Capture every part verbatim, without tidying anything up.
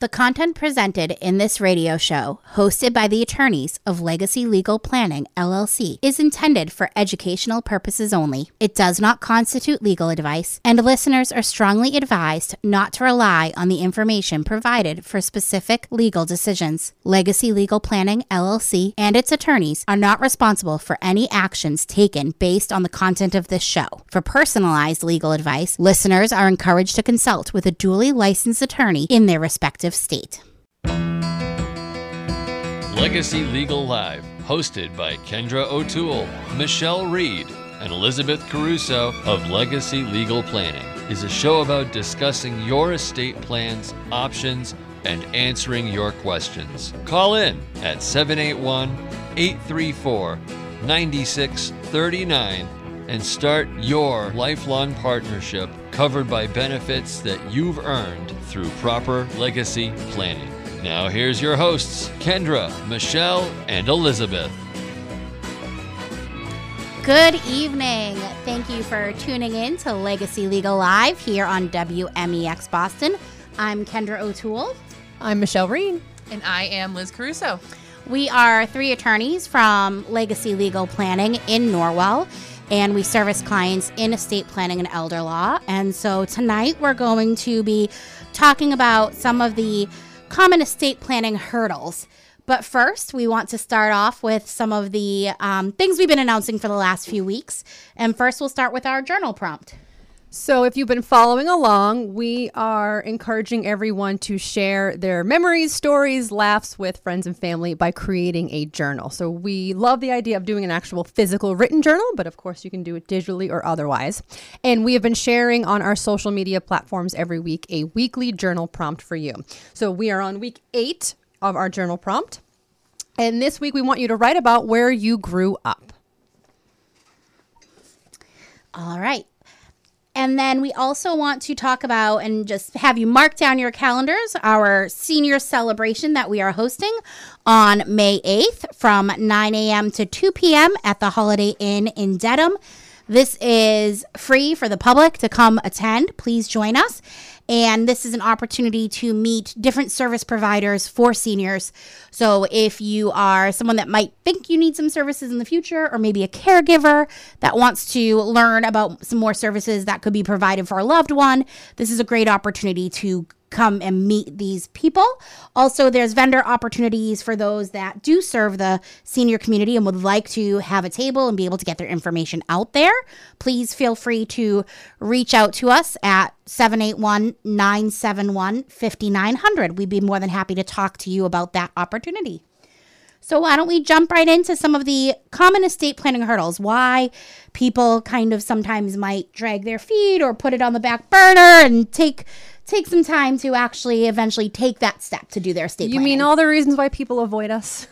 The content presented in this radio show, hosted by the attorneys of Legacy Legal Planning, L L C, is intended for educational purposes only. It does not constitute legal advice, and listeners are strongly advised not to rely on the information provided for specific legal decisions. Legacy Legal Planning, L L C, and its attorneys are not responsible for any actions taken based on the content of this show. For personalized legal advice, listeners are encouraged to consult with a duly licensed attorney in their respective state. Legacy Legal Live, hosted by Kendra O'Toole, Michelle Reed, and Elizabeth Caruso of Legacy Legal Planning, is a show about discussing your estate plans, options, and answering your questions. Call in at seven eight one, eight three four, nine six three nine and start your lifelong partnership covered by benefits that you've earned through proper legacy planning. Now here's your hosts, Kendra, Michelle, and Elizabeth. Good evening. Thank you for tuning in to Legacy Legal Live here on W M E X Boston. I'm Kendra O'Toole. I'm Michelle Reed. And I am Liz Caruso. We are three attorneys from Legacy Legal Planning in Norwell, and we service clients in estate planning and elder law. And so tonight we're going to be talking about some of the common estate planning hurdles. But first, we want to start off with some of the um, things we've been announcing for the last few weeks. And first, we'll start with our journal prompt. So if you've been following along, we are encouraging everyone to share their memories, stories, laughs with friends and family by creating a journal. So we love the idea of doing an actual physical written journal, but of course you can do it digitally or otherwise. And we have been sharing on our social media platforms every week a weekly journal prompt for you. So we are on week eight of our journal prompt. And this week we want you to write about where you grew up. All right. And then we also want to talk about and just have you mark down your calendars our senior celebration that we are hosting on May eighth from nine a.m. to two p.m. at the Holiday Inn in Dedham. This is free for the public to come attend. Please join us. And this is an opportunity to meet different service providers for seniors. So if you are someone that might think you need some services in the future, or maybe a caregiver that wants to learn about some more services that could be provided for a loved one, this is a great opportunity to come and meet these people. Also, there's vendor opportunities for those that do serve the senior community and would like to have a table and be able to get their information out there. Please feel free to reach out to us at seven eight one, nine seven one, five nine zero zero. We'd be more than happy to talk to you about that opportunity. So why don't we jump right into some of the common estate planning hurdles, why people kind of sometimes might drag their feet or put it on the back burner and take take some time to actually eventually take that step to do their estate planning. You mean all the reasons why people avoid us?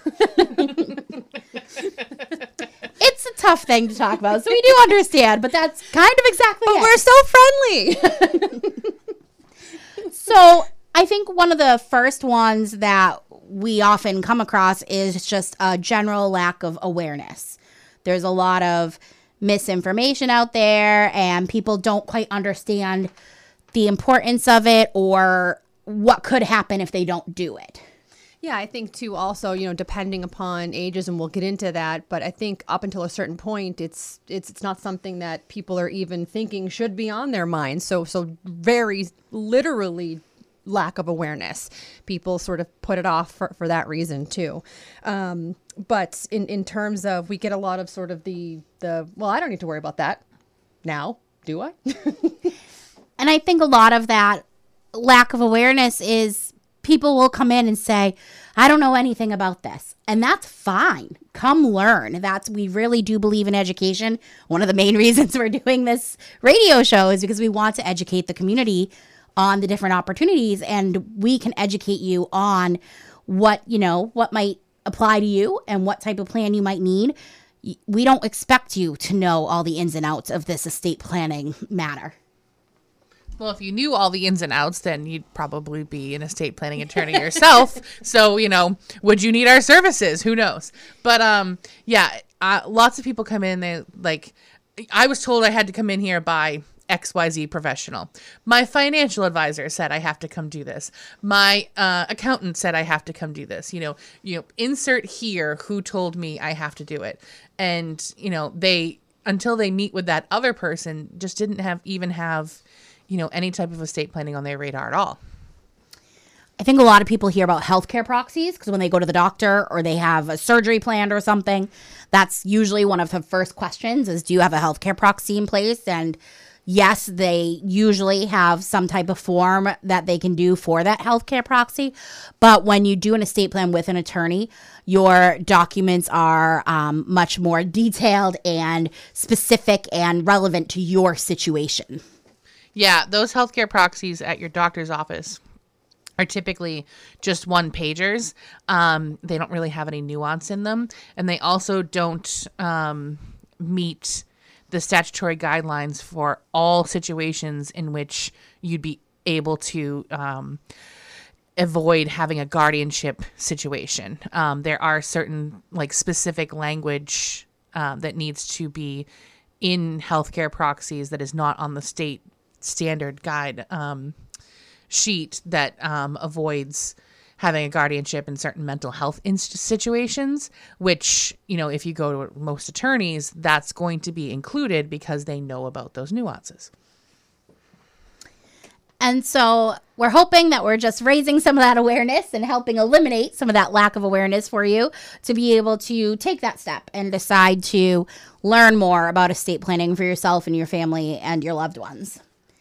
It's a tough thing to talk about, so we do understand, but that's kind of exactly but it. We're so friendly. So I think one of the first ones that we often come across is just a general lack of awareness. There's a lot of misinformation out there, and people don't quite understand the importance of it or what could happen if they don't do it. Yeah, I think too also, you know, depending upon ages, and we'll get into that, but I think up until a certain point, it's it's it's not something that people are even thinking should be on their minds. So so very literally lack of awareness. People sort of put it off for, for that reason too. Um, but in, in terms of, we get a lot of sort of the, the, well, I don't need to worry about that now, do I? And I think a lot of that lack of awareness is people will come in and say, I don't know anything about this. And that's fine. Come learn. That's, we really do believe in education. One of the main reasons we're doing this radio show is because we want to educate the community on the different opportunities, and we can educate you on what, you know, what might apply to you and what type of plan you might need. We don't expect you to know all the ins and outs of this estate planning matter. Well, if you knew all the ins and outs, then you'd probably be an estate planning attorney yourself. So, you know, would you need our services? Who knows? But, um, yeah, uh, lots of people come in, they like, I was told I had to come in here by X Y Z professional. My financial advisor said I have to come do this. My uh, accountant said I have to come do this. You know, you know, insert here who told me I have to do it. And, you know, they, until they meet with that other person, just didn't have even have, you know, any type of estate planning on their radar at all. I think a lot of people hear about healthcare proxies because when they go to the doctor or they have a surgery planned or something, that's usually one of the first questions is, do you have a healthcare proxy in place? And yes, they usually have some type of form that they can do for that healthcare proxy. But when you do an estate plan with an attorney, your documents are um, much more detailed and specific and relevant to your situation. Yeah, those healthcare proxies at your doctor's office are typically just one pagers. Um, they don't really have any nuance in them. And they also don't um, meet the statutory guidelines for all situations in which you'd be able to um, avoid having a guardianship situation. Um, there are certain like specific language um, that needs to be in healthcare proxies that is not on the state standard guide um sheet that um, avoids having a guardianship in certain mental health inst- situations, which, you know, if you go to most attorneys, that's going to be included because they know about those nuances. And so we're hoping that we're just raising some of that awareness and helping eliminate some of that lack of awareness for you to be able to take that step and decide to learn more about estate planning for yourself and your family and your loved ones.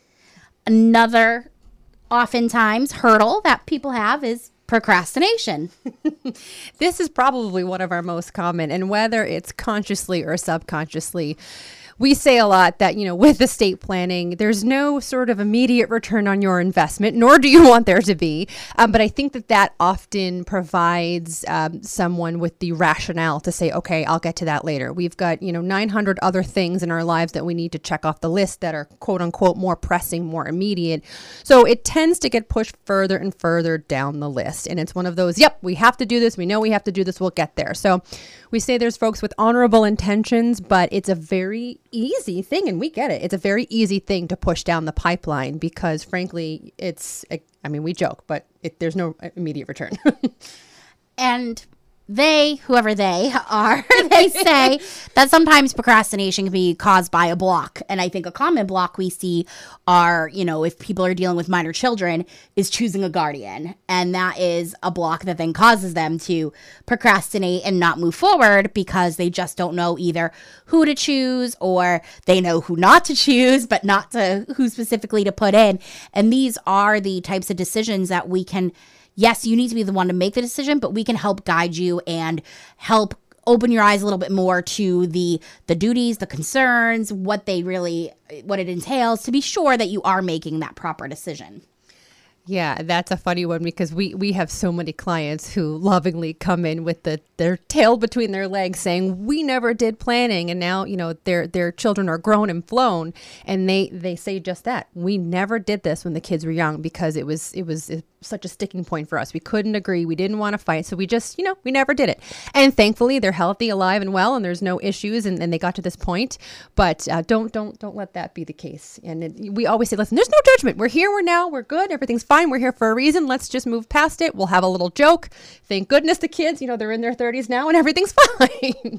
Another oftentimes hurdle that people have is procrastination. This is probably one of our most common, and whether it's consciously or subconsciously, we say a lot that, you know, with estate planning, there's no sort of immediate return on your investment, nor do you want there to be. Um, but I think that that often provides um, someone with the rationale to say, okay, I'll get to that later. We've got, you know, nine hundred other things in our lives that we need to check off the list that are quote unquote more pressing, more immediate. So it tends to get pushed further and further down the list. And it's one of those, yep, we have to do this. We know we have to do this. We'll get there. So we say there's folks with honorable intentions, but it's a very easy thing, and we get it. It's a very easy thing to push down the pipeline because, frankly, it's, I mean, we joke, but it, there's no immediate return. And they, whoever they are, they say that sometimes procrastination can be caused by a block. And I think a common block we see are, you know, if people are dealing with minor children, is choosing a guardian. And that is a block that then causes them to procrastinate and not move forward because they just don't know either who to choose or they know who not to choose, but not to who specifically to put in. And these are the types of decisions that we can, yes, you need to be the one to make the decision, but we can help guide you and help open your eyes a little bit more to the the duties, the concerns, what they really, what it entails to be sure that you are making that proper decision. Yeah, that's a funny one because we, we have so many clients who lovingly come in with the their tail between their legs saying, we never did planning. And now, you know, their their children are grown and flown. And they, they say just that. We never did this when the kids were young because it was it was such a sticking point for us. We couldn't agree. We didn't want to fight. So we just, you know, we never did it. And thankfully, they're healthy, alive, and well, and there's no issues. And, and they got to this point. But uh, don't don't don't let that be the case. And it, we always say, listen, there's no judgment. We're here. We're now. We're good. Everything's fine. We're here for a reason. Let's just move past it. We'll have a little joke. Thank goodness the kids, you know, they're in their thirties now and everything's fine.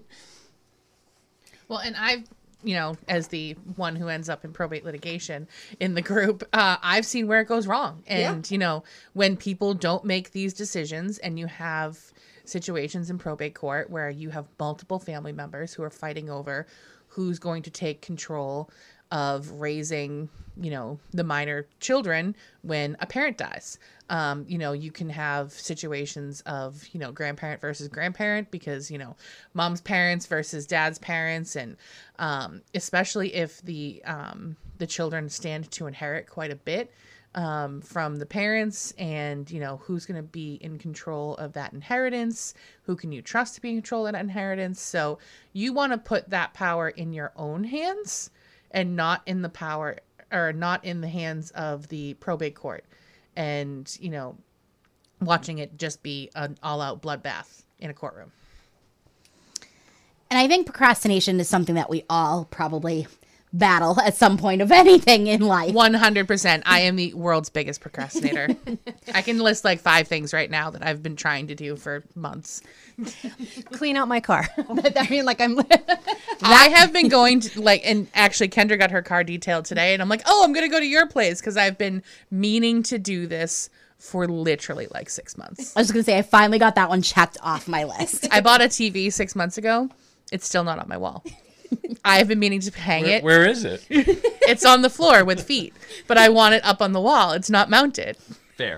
Well, and I've, you know, as the one who ends up in probate litigation in the group, uh, I've seen where it goes wrong. And, yeah. you know, when people don't make these decisions and you have situations in probate court where you have multiple family members who are fighting over who's going to take control of raising, you know, the minor children when a parent dies. Um, you know, you can have situations of, you know, grandparent versus grandparent because, you know, mom's parents versus dad's parents. And um, especially if the um, the children stand to inherit quite a bit um, from the parents and, you know, who's going to be in control of that inheritance? Who can you trust to be in control of that inheritance? So you want to put that power in your own hands and not in the power or not in the hands of the probate court and, you know, watching it just be an all out bloodbath in a courtroom. And I think procrastination is something that we all probably battle at some point of anything in life. one hundred percent. I am the world's biggest procrastinator. I can list like five things right now that I've been trying to do for months. Clean out my car. I mean, like I'm. I have been going to like, and actually Kendra got her car detailed today, and I'm like, oh, I'm going to go to your place because I've been meaning to do this for literally like six months. I was going to say, I finally got that one checked off my list. I bought a T V six months ago. It's still not on my wall. I've been meaning to hang Where, it. where is it? It's on the floor with feet, but I want it up on the wall. It's not mounted. Fair.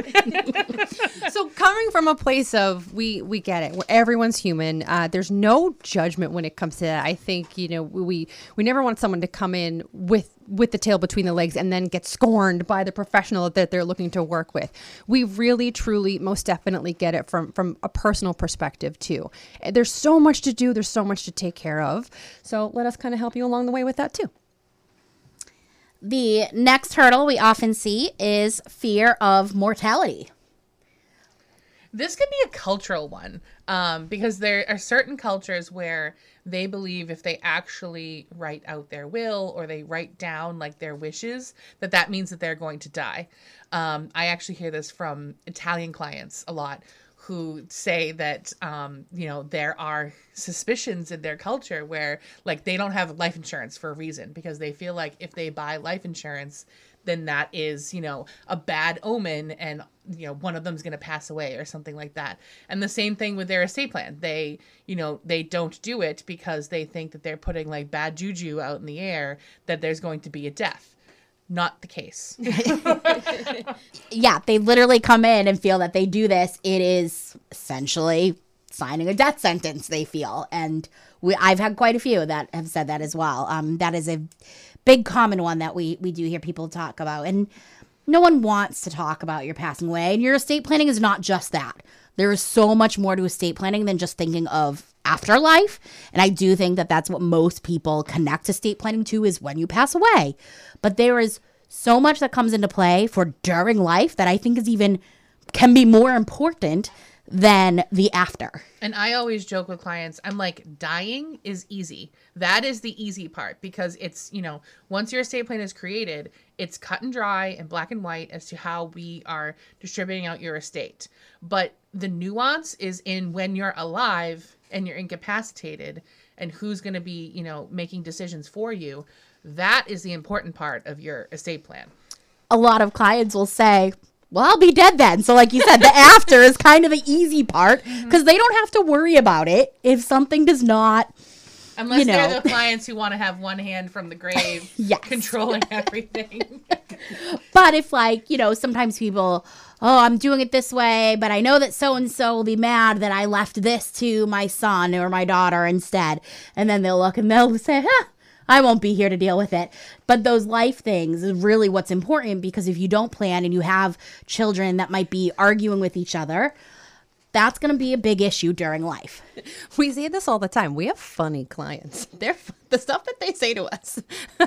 So coming from a place of we we get it, everyone's human. Uh, there's no judgment when it comes to that. I think you know we we never want someone to come in with with the tail between the legs and then get scorned by the professional that they're looking to work with. We really, truly, most definitely get it from from a personal perspective too. There's so much to do. There's so much to take care of. So let us kind of help you along the way with that too. The next hurdle we often see is fear of mortality. This could be a cultural one um, because there are certain cultures where they believe if they actually write out their will or they write down like their wishes, that that means that they're going to die. Um, I actually hear this from Italian clients a lot who say that, um, you know, there are suspicions in their culture where like they don't have life insurance for a reason because they feel like if they buy life insurance, then that is, you know, a bad omen and, you know, one of them's going to pass away or something like that. And the same thing with their estate plan. They, you know, they don't do it because they think that they're putting like bad juju out in the air, that there's going to be a death. Not the case. Yeah, they literally come in and feel that they do this. It is essentially signing a death sentence, they feel. And we, I've had quite a few that have said that as well. Um, that is a big common one that we, we do hear people talk about. And no one wants to talk about your passing away. And your estate planning is not just that. There is so much more to estate planning than just thinking of afterlife. And I do think that that's what most people connect estate planning to is when you pass away. But there is so much that comes into play for during life that I think is even can be more important than the after. And I always joke with clients, I'm like, dying is easy. That is the easy part because it's, you know, once your estate plan is created, it's cut and dry and black and white as to how we are distributing out your estate. But the nuance is in when you're alive and you're incapacitated and who's going to be, you know, making decisions for you. That is the important part of your estate plan. A lot of clients will say, well, I'll be dead then. So like you said, the after is kind of the easy part because they don't have to worry about it if something does not, Unless you know. they're the clients who want to have one hand from the grave Yes. controlling everything. But if like, you know, sometimes people, oh, I'm doing it this way, but I know that so-and-so will be mad that I left this to my son or my daughter instead. And then they'll look and they'll say, huh, I won't be here to deal with it. But those life things is really what's important because if you don't plan and you have children that might be arguing with each other, that's going to be a big issue during life. We say this all the time. We have funny clients. They're the stuff that they say to us.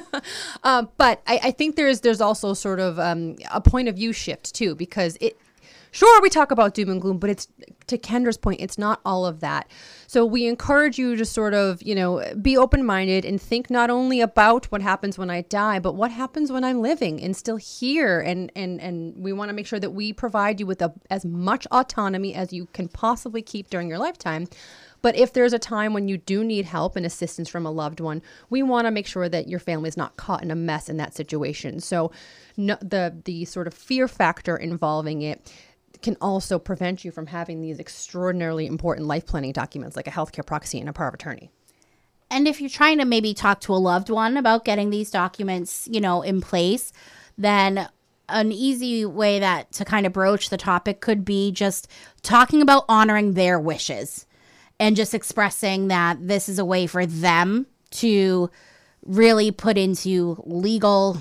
uh, but I, I think there's there's also sort of um, a point of view shift too, because it. Sure, we talk about doom and gloom, but it's to Kendra's point, it's not all of that. So we encourage you to sort of, you know, be open-minded and think not only about what happens when I die, but what happens when I'm living and still here. And and and we want to make sure that we provide you with a, as much autonomy as you can possibly keep during your lifetime. But if there's a time when you do need help and assistance from a loved one, we want to make sure that your family is not caught in a mess in that situation. So no, the the sort of fear factor involving it can also prevent you from having these extraordinarily important life planning documents like a healthcare proxy and a power of attorney. And if you're trying to maybe talk to a loved one about getting these documents, you know, in place, then an easy way that to kind of broach the topic could be just talking about honoring their wishes and just expressing that this is a way for them to really put into legal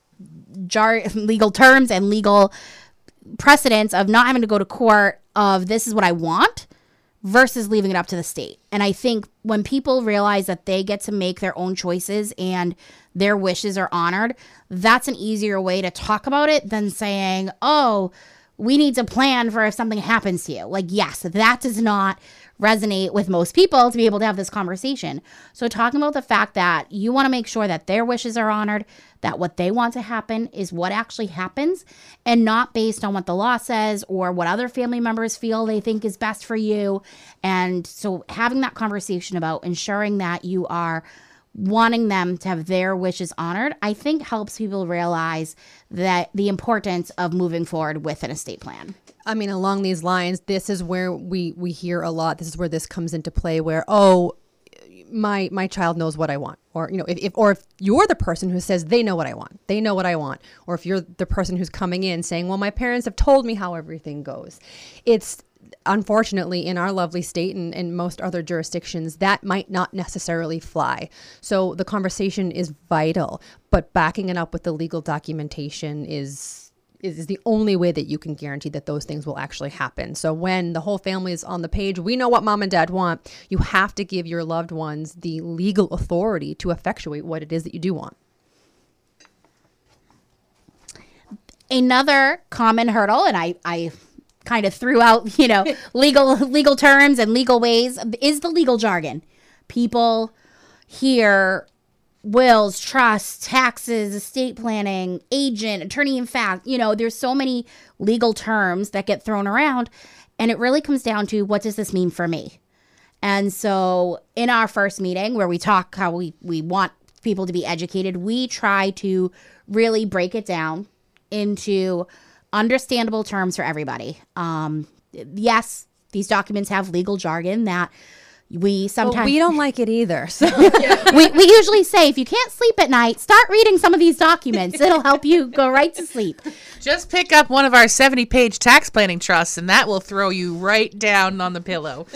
jar legal terms and legal precedents of not having to go to court of this is what I want versus leaving it up to the state. And I think when people realize that they get to make their own choices and their wishes are honored, that's an easier way to talk about it than saying, oh, we need to plan for if something happens to you. Like, yes, that does not resonate with most people to be able to have this conversation. So talking about the fact that you want to make sure that their wishes are honored, that what they want to happen is what actually happens, and not based on what the law says or what other family members feel they think is best for you. And so having that conversation about ensuring that you are wanting them to have their wishes honored, I think helps people realize that the importance of moving forward with an estate plan. I mean, along these lines, this is where we, we hear a lot. This is where this comes into play where, oh, my my child knows what I want. Or, you know, if, if or if you're the person who says they know what I want, they know what I want. Or if you're the person who's coming in saying, well, my parents have told me how everything goes. It's unfortunately in our lovely state and, and most other jurisdictions, that might not necessarily fly. So the conversation is vital, but backing it up with the legal documentation is is the only way that you can guarantee that those things will actually happen. So when the whole family is on the page, we know what mom and dad want. You have to give your loved ones the legal authority to effectuate what it is that you do want. Another common hurdle, and I, I kind of threw out, you know, legal legal terms and legal ways, is the legal jargon. People hear wills, trusts, taxes, estate planning, agent, attorney in fact. You know, there's so many legal terms that get thrown around, and it really comes down to, what does this mean for me? And so in our first meeting where we talk how we, we want people to be educated, we try to really break it down into understandable terms for everybody. Um, yes, these documents have legal jargon that we sometimes... Well, we don't like it either. So. we, we usually say, if you can't sleep at night, start reading some of these documents. It'll help you go right to sleep. Just pick up one of our seventy-page tax planning trusts, and that will throw you right down on the pillow.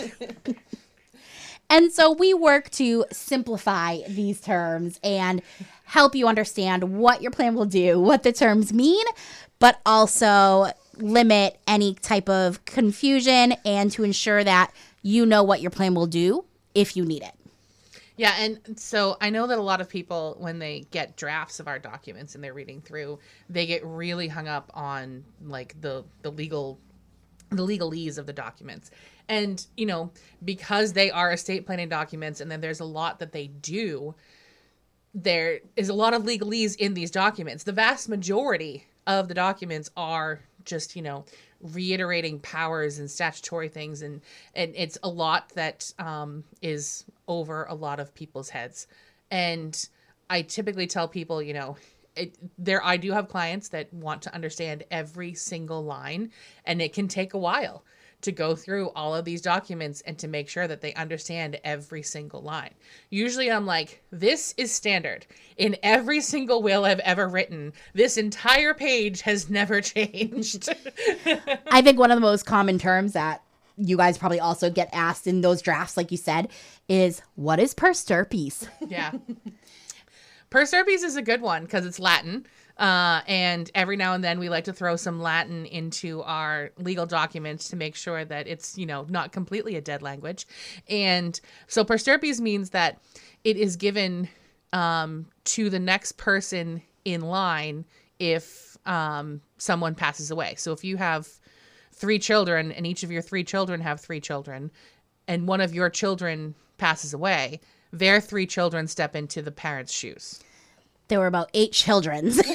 And so we work to simplify these terms and help you understand what your plan will do, what the terms mean, but also limit any type of confusion and to ensure that you know what your plan will do if you need it. Yeah, and so I know that a lot of people, when they get drafts of our documents and they're reading through, they get really hung up on like the the legal the legalese of the documents. And, you know, because they are estate planning documents and then there's a lot that they do, there is a lot of legalese in these documents. The vast majority of the documents are just, you know, reiterating powers and statutory things, and and it's a lot that um is over a lot of people's heads. And I typically tell people, you know, it, there I do have clients that want to understand every single line, and it can take a while to go through all of these documents and to make sure that they understand every single line. Usually I'm like, this is standard. In every single will I've ever written, this entire page has never changed. I think one of the most common terms that you guys probably also get asked in those drafts, like you said, is, what is per stirpes? Yeah. Per stirpes is a good one because it's Latin. Uh, and every now and then we like to throw some Latin into our legal documents to make sure that it's, you know, not completely a dead language. And so per stirpes means that it is given um, to the next person in line if um, someone passes away. So if you have three children and each of your three children have three children and one of your children passes away, their three children step into the parents' shoes. There were about eight children. Sorry,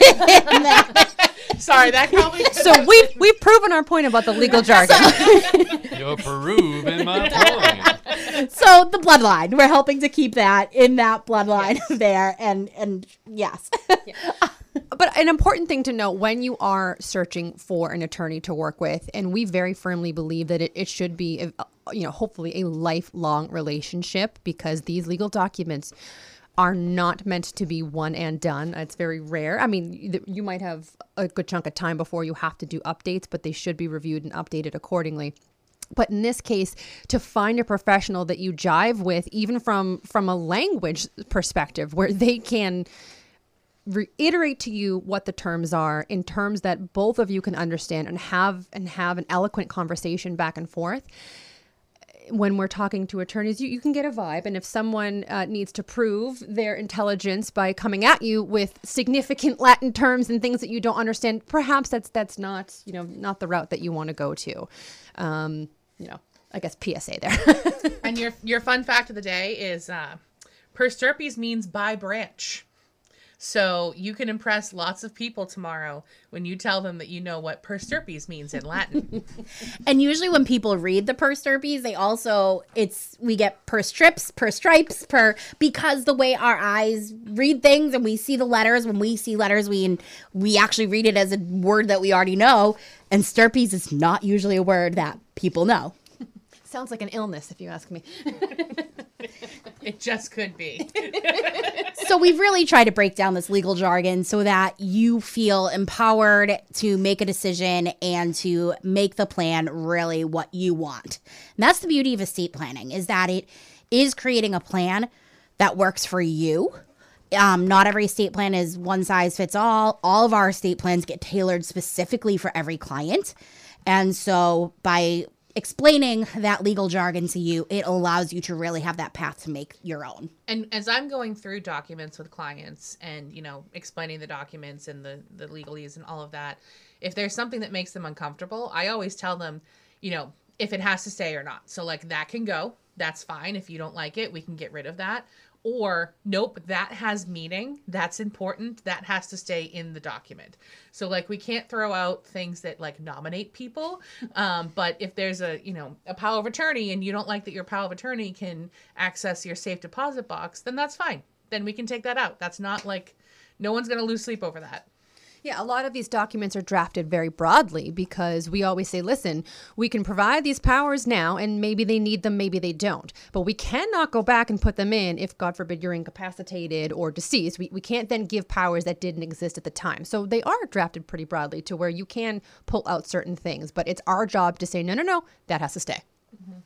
that probably. So we've we've proven our point about the legal jargon. You're Peruvian my point. So the bloodline, we're helping to keep that in that bloodline yes. there, and and yes. Yeah. But an important thing to note when you are searching for an attorney to work with, and we very firmly believe that it, it should be, a, you know, hopefully a lifelong relationship, because these legal documents are not meant to be one and done. It's very rare. I mean, you might have a good chunk of time before you have to do updates, but they should be reviewed and updated accordingly. But in this case, to find a professional that you jive with, even from, from a language perspective, where they can reiterate to you what the terms are in terms that both of you can understand and have and have an eloquent conversation back and forth, when we're talking to attorneys, you, you can get a vibe. And if someone uh, needs to prove their intelligence by coming at you with significant Latin terms and things that you don't understand, perhaps that's that's not, you know, not the route that you want to go to. Um, you know, I guess P S A there. And your your fun fact of the day is uh, per stirpes means by branch. So you can impress lots of people tomorrow when you tell them that you know what per stirpes means in Latin. And usually when people read the per stirpes, they also, it's, we get per strips, per stripes, per, because the way our eyes read things and we see the letters, when we see letters, we, we actually read it as a word that we already know. And stirpes is not usually a word that people know. Sounds like an illness, if you ask me. It just could be. So we've really tried to break down this legal jargon so that you feel empowered to make a decision and to make the plan really what you want. And that's the beauty of estate planning, is that it is creating a plan that works for you. Um, not every estate plan is one size fits all. All of our estate plans get tailored specifically for every client. And so by explaining that legal jargon to you, it allows you to really have that path to make your own. And as I'm going through documents with clients and, you know, explaining the documents and the, the legalese and all of that, if there's something that makes them uncomfortable, I always tell them, you know, if it has to stay or not. So like that can go, that's fine. If you don't like it, we can get rid of that. Or, nope, that has meaning. That's important. That has to stay in the document. So, like, we can't throw out things that, like, nominate people. Um, but if there's a, you know, a power of attorney and you don't like that your power of attorney can access your safe deposit box, then that's fine. Then we can take that out. That's not, like, no one's going to lose sleep over that. Yeah, a lot of these documents are drafted very broadly because we always say, listen, we can provide these powers now and maybe they need them, maybe they don't. But we cannot go back and put them in if, God forbid, you're incapacitated or deceased. We, we can't then give powers that didn't exist at the time. So they are drafted pretty broadly to where you can pull out certain things. But it's our job to say, no, no, no, that has to stay. Mm-hmm.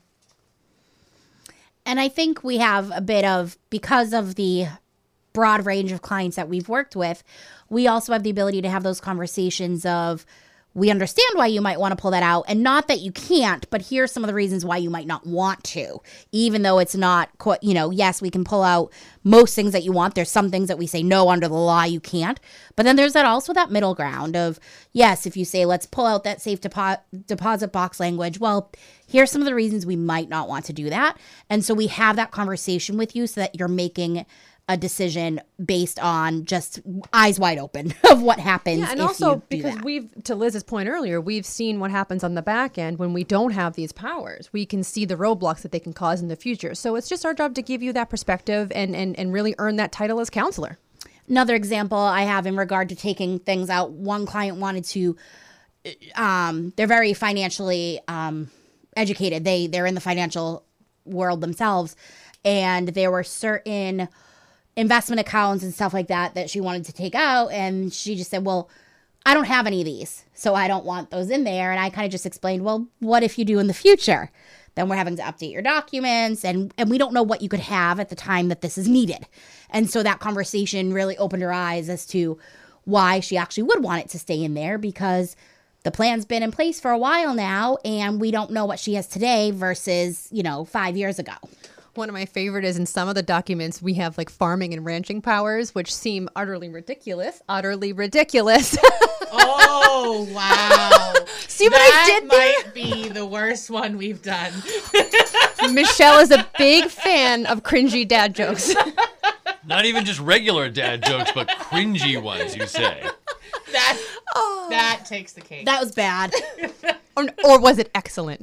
And I think we have a bit of, because of the broad range of clients that we've worked with, we also have the ability to have those conversations of, we understand why you might want to pull that out, and not that you can't, but here's some of the reasons why you might not want to, even though it's not, you know, yes, we can pull out most things that you want. There's some things that we say, no, under the law, you can't. But then there's that also that middle ground of, yes, if you say, let's pull out that safe depo- deposit box language, well, here's some of the reasons we might not want to do that. And so we have that conversation with you so that you're making a decision based on just eyes wide open of what happens. Yeah, and if also you because that. we've, to Liz's point earlier, we've seen what happens on the back end when we don't have these powers. We can see the roadblocks that they can cause in the future. So it's just our job to give you that perspective and, and, and really earn that title as counselor. Another example I have in regard to taking things out, one client wanted to, um, they're very financially um, educated. They, they're in the financial world themselves. And there were certain investment accounts and stuff like that that she wanted to take out. And she just said, well, I don't have any of these, so I don't want those in there. And I kind of just explained, well, what if you do in the future? Then we're having to update your documents, and, and we don't know what you could have at the time that this is needed. And so that conversation really opened her eyes as to why she actually would want it to stay in there, because the plan's been in place for a while now, and we don't know what she has today versus, you know, five years ago. One of my favorite is in some of the documents, we have like farming and ranching powers, which seem utterly ridiculous. Utterly ridiculous. Oh, wow. See what that I did there? Might be the worst one we've done. Michelle is a big fan of cringy dad jokes. Not even just regular dad jokes, but cringy ones, you say. That, oh. that takes the cake. That was bad. or, or was it excellent?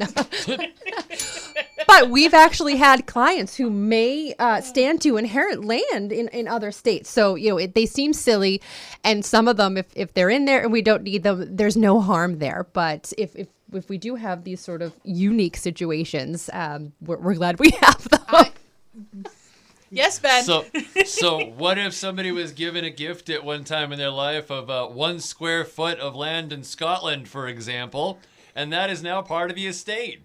But we've actually had clients who may uh, stand to inherit land in, in other states. So, you know, it, they seem silly. And some of them, if, if they're in there and we don't need them, there's no harm there. But if, if, if we do have these sort of unique situations, um, we're, we're glad we have them. I, yes, Ben. So, so what if somebody was given a gift at one time in their life of uh, one square foot of land in Scotland, for example, and that is now part of the estate?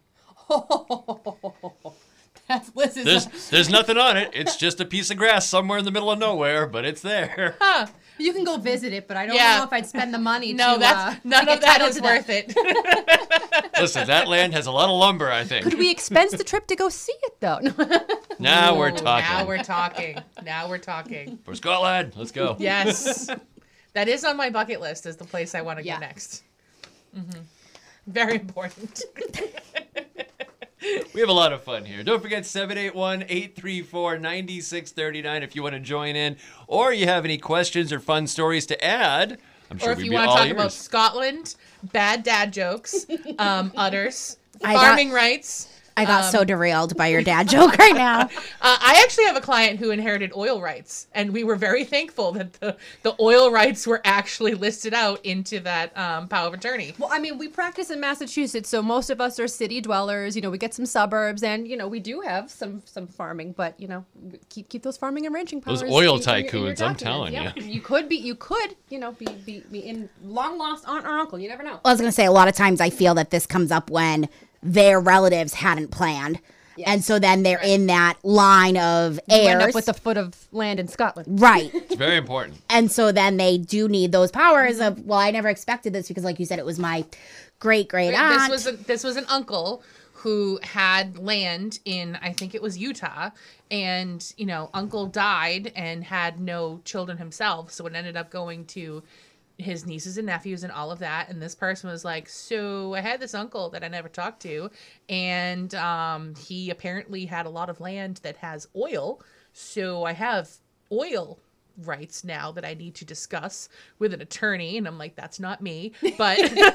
That's Liz's. There's, there's nothing on it. It's just a piece of grass somewhere in the middle of nowhere, but it's there. Huh. You can go visit it, but I don't Yeah. know if I'd spend the money No, to that's uh, none to of get that title is to worth it. Listen, that land has a lot of lumber, I think. Could we expense the trip to go see it, though? Now we're Ooh, talking. Now we're talking. Now we're talking. For Scotland, let's go. Yes. That is on my bucket list as the place I want to Yeah. go next. Mm-hmm. Very important. We have a lot of fun here. Don't forget seven eight one, eight three four, nine six three nine if you want to join in, or you have any questions or fun stories to add. I'm sure Or if we'd you be want to all talk ears. about Scotland, bad dad jokes, um, udders, I got- farming rights. I got Um, so derailed by your dad joke right now. Uh, I actually have a client who inherited oil rights, and we were very thankful that the, the oil rights were actually listed out into that um, power of attorney. Well, I mean, we practice in Massachusetts, so most of us are city dwellers. You know, we get some suburbs, and you know, we do have some some farming, but you know, keep keep those farming and ranching powers. Those oil in- in your- in your tycoons, I'm documents. telling Yeah. you. You could be, you could, you know, be be, be in long lost aunt or uncle. You never know. I was going to say, a lot of times I feel that this comes up when their relatives hadn't planned. And so then they're in that line of You heirs. end up with a foot of land in Scotland. Right. It's very important. And so then they do need those powers of, well, I never expected this because, like you said, it was my great great aunt. This was a, this was an uncle who had land in, I think it was Utah, and you know, uncle died and had no children himself, so it ended up going to his nieces and nephews and all of that. And this person was like, so I had this uncle that I never talked to, and um, he apparently had a lot of land that has oil, so I have oil rights now that I need to discuss with an attorney. And I'm like, that's not me, but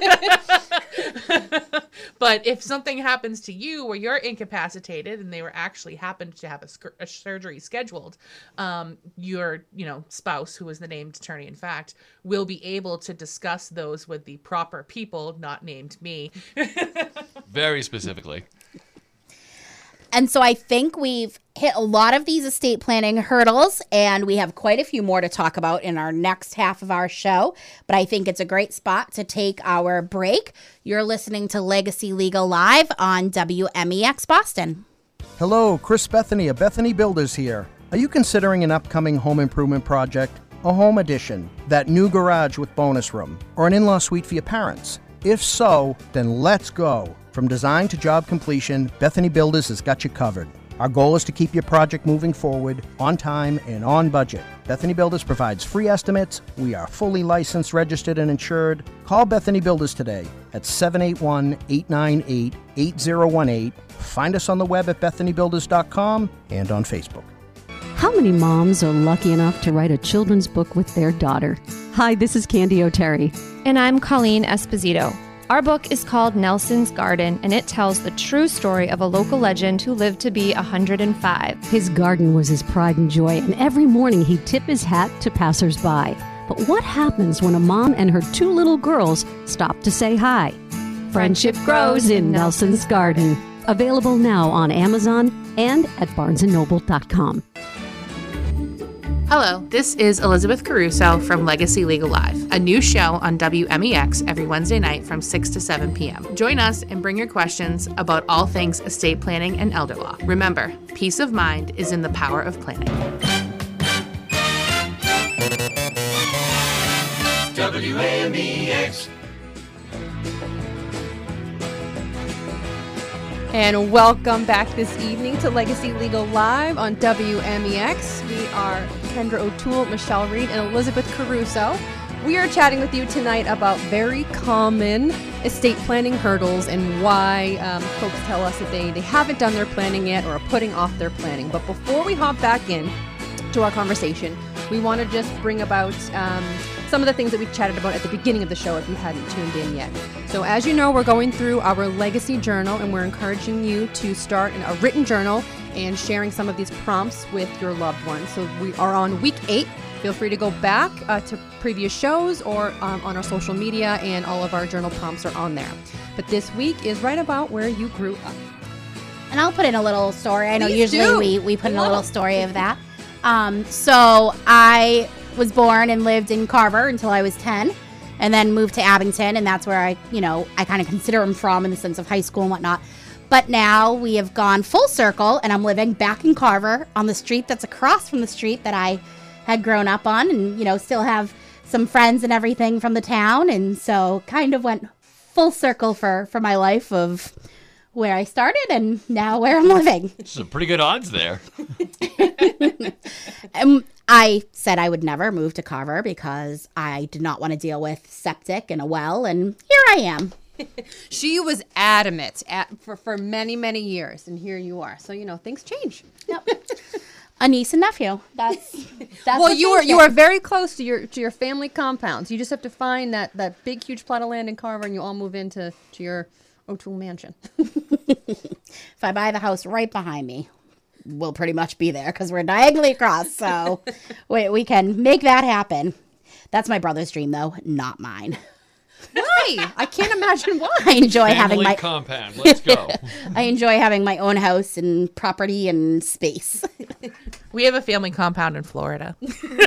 but if something happens to you where you're incapacitated and they were actually happened to have a, sc- a surgery scheduled, um, your you know spouse, who is the named attorney in fact, will be able to discuss those with the proper people, not named me. Very specifically. And so I think we've hit a lot of these estate planning hurdles, and we have quite a few more to talk about in our next half of our show. But I think it's a great spot to take our break. You're listening to Legacy Legal Live on W M E X Boston. Hello, Chris Bethany of Bethany Builders here. Are you considering an upcoming home improvement project? A home addition, that new garage with bonus room, or an in-law suite for your parents? If so, then let's go. From design to job completion, Bethany Builders has got you covered. Our goal is to keep your project moving forward, on time and on budget. Bethany Builders provides free estimates. We are fully licensed, registered, and insured. Call Bethany Builders today at seven eight one, eight nine eight, eight zero one eight. Find us on the web at bethany builders dot com and on Facebook. How many moms are lucky enough to write a children's book with their daughter? Hi, this is Candy O'Terry. And I'm Colleen Esposito. Our book is called Nelson's Garden, and it tells the true story of a local legend who lived to be one hundred five. His garden was his pride and joy, and every morning he'd tip his hat to passersby. But what happens when a mom and her two little girls stop to say hi? Friendship grows in Nelson's Garden. Available now on Amazon and at barnes and noble dot com. Hello, this is Elizabeth Caruso from Legacy Legal Live, a new show on W M E X every Wednesday night from six to seven p.m. Join us and bring your questions about all things estate planning and elder law. Remember, peace of mind is in the power of planning. W M E X. And welcome back this evening to Legacy Legal Live on W M E X. We are Kendra O'Toole, Michelle Reed, and Elizabeth Caruso. We are chatting with you tonight about very common estate planning hurdles and why um, folks tell us that they, they haven't done their planning yet or are putting off their planning. But before we hop back in to our conversation, we want to just bring about um, some of the things that we chatted about at the beginning of the show if you hadn't tuned in yet. So as you know, we're going through our legacy journal, and we're encouraging you to start in a written journal and sharing some of these prompts with your loved ones. So we are on week eight. Feel free to go back uh, to previous shows or um, on our social media, and all of our journal prompts are on there. But this week is right about where you grew up. And I'll put in a little story. I know Please usually do. we, we put in a Love little it. story of that. Um, so I was born and lived in Carver until I was ten, and then moved to Abington, and that's where I, you know, I kind of consider them from in the sense of high school and whatnot. But now we have gone full circle, and I'm living back in Carver on the street that's across from the street that I had grown up on, and, you know, still have some friends and everything from the town. And so kind of went full circle for, for my life of where I started and now where I'm living. Some pretty good odds there. um, I said I would never move to Carver because I did not want to deal with septic and a well, and here I am. She was adamant at, for, for many, many years, and here you are. So, you know, things change. Yep. A niece and nephew. That's, that's well, what you are changed you it. are very close to your to your family compounds. You just have to find that, that big, huge plot of land in Carver, and you all move into to your O'Toole mansion. If I buy the house right behind me, we'll pretty much be there because we're diagonally across. So we, we can make that happen. That's my brother's dream, though, not mine. Why? I can't imagine why. I enjoy Family having my compound. Let's go. I enjoy having my own house and property and space. We have a family compound in Florida.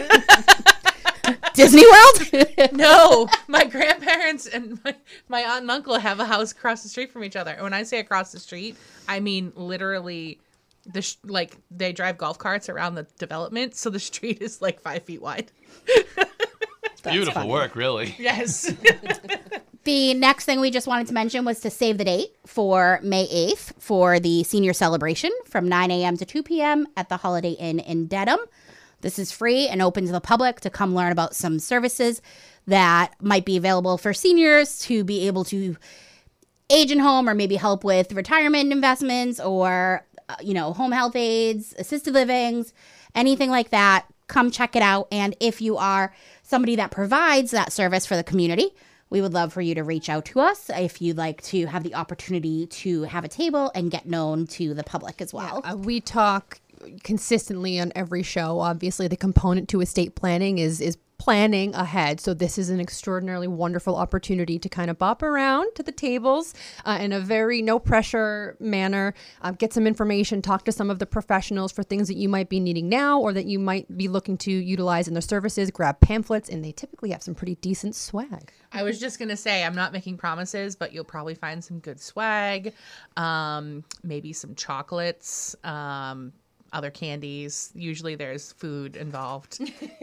Disney World? No, my grandparents and my, my aunt and uncle have a house across the street from each other. And when I say across the street, I mean literally, the sh- like they drive golf carts around the development, so the street is like five feet wide. Beautiful funny. work, really. Yes. The next thing we just wanted to mention was to save the date for May eighth for the senior celebration from nine a.m. to two p.m. at the Holiday Inn in Dedham. This is free and open to the public to come learn about some services that might be available for seniors to be able to age in home or maybe help with retirement investments or, uh, you know, home health aides, assisted livings, anything like that. Come check it out. And if you are somebody that provides that service for the community, we would love for you to reach out to us if you'd like to have the opportunity to have a table and get known to the public as well. Uh, we talk consistently on every show. Obviously, the component to estate planning is is planning ahead. So this is an extraordinarily wonderful opportunity to kind of bop around to the tables uh, in a very no pressure manner, uh, get some information, talk to some of the professionals for things that you might be needing now or that you might be looking to utilize in their services, grab pamphlets, and they typically have some pretty decent swag. I was just going to say, I'm not making promises, but you'll probably find some good swag, um, maybe some chocolates, um, other candies. Usually there's food involved.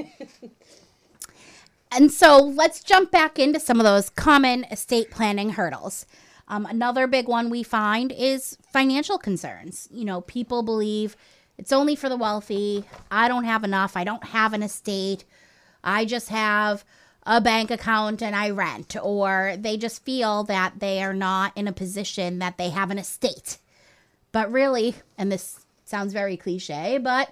And so let's jump back into some of those common estate planning hurdles. Um, another big one we find is financial concerns. You know, people believe it's only for the wealthy. I don't have enough. I don't have an estate. I just have a bank account and I rent. Or they just feel that they are not in a position that they have an estate. But really, and this sounds very cliche, but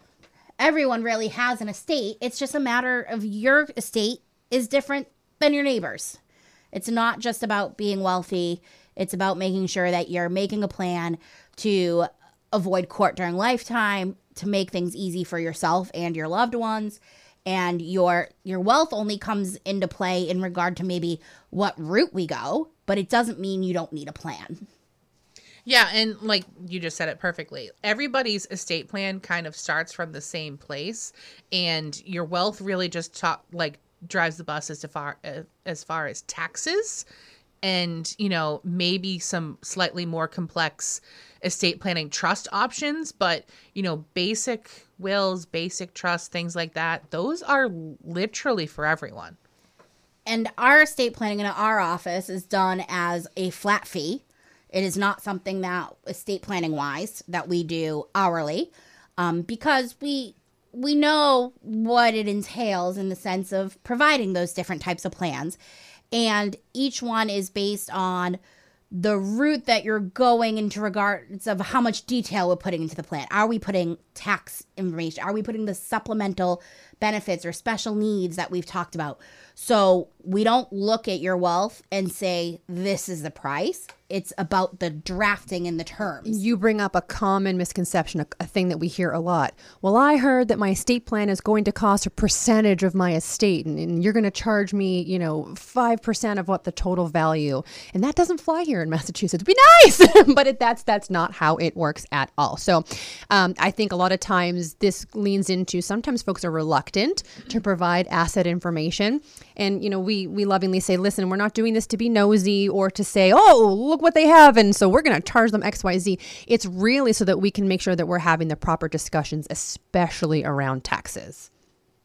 everyone really has an estate. It's just a matter of your estate is different than your neighbor's. It's not just about being wealthy. It's about making sure that you're making a plan to avoid court during lifetime, to make things easy for yourself and your loved ones. And your your wealth only comes into play in regard to maybe what route we go, but it doesn't mean you don't need a plan. Yeah, and like you just said it perfectly. Everybody's estate plan kind of starts from the same place, and your wealth really just talk, like drives the bus as to far uh, as far as taxes, and you know maybe some slightly more complex estate planning trust options. But you know basic wills, basic trust, things like that. Those are literally for everyone. And our estate planning in our office is done as a flat fee. It is not something that estate planning wise that we do hourly, um, because we we know what it entails in the sense of providing those different types of plans. And each one is based on the route that you're going into regards of how much detail we're putting into the plan. Are we putting tax information? Are we putting the supplemental benefits or special needs that we've talked about? So we don't look at your wealth and say, this is the price. It's about the drafting and the terms. You bring up a common misconception, a, a thing that we hear a lot. Well, I heard that my estate plan is going to cost a percentage of my estate, and, and you're going to charge me, you know, five percent of what the total value. And that doesn't fly here in Massachusetts. It'd be nice, but it, that's that's not how it works at all. So um, I think a lot of times this leans into sometimes folks are reluctant to provide asset information. And, you know, we, we lovingly say, listen, we're not doing this to be nosy or to say, oh, look what they have, and so we're going to charge them X Y Z. It's really so that we can make sure that we're having the proper discussions, especially around taxes.